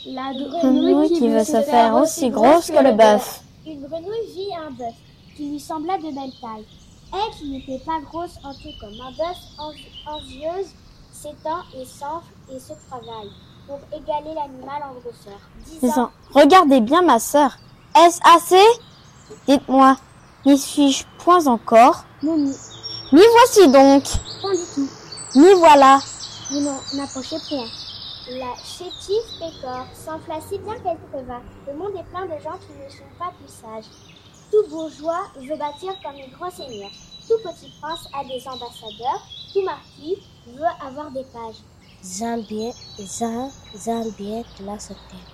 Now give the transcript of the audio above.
La Grenouille qui veut se faire aussi grosse que le bœuf. Une grenouille vit un bœuf qui lui sembla de belle taille. Elle, qui n'était pas grosse en tout comme un bœuf, envieuse, s'étend et s'enfle et se travaille pour égaler l'animal en grosseur. Disant, regardez bien ma sœur, est-ce assez? Dites-moi, n'y suis-je point encore? Non, M'y voici donc. Point du tout. M'y voilà. Vous n'en approchez point. La chétive pécore s'enfla si bien qu'elle creva. Le monde est plein de gens qui ne sont pas plus sages. Tout bourgeois veut bâtir comme les grands seigneurs. Tout petit prince a des ambassadeurs. Tout marquis veut avoir des pages. Zambiet la sauter.